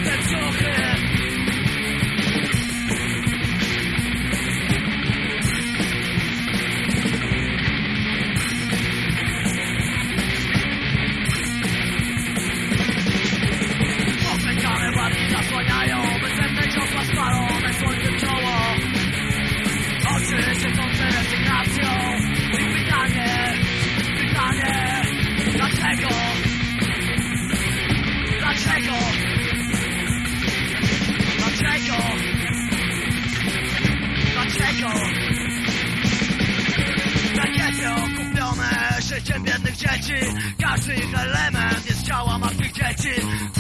te brzuchy. Popękane barki zasłaniają bezsenne ciosła spalone słońcem czoło. Oczy świecące rezygnacją. I pytanie, dlaczego? Dlaczego? Dlaczego? Dlaczego? Rakiety okupione życiem biednych dzieci. Każdy ich element jest ciała martwych dzieci.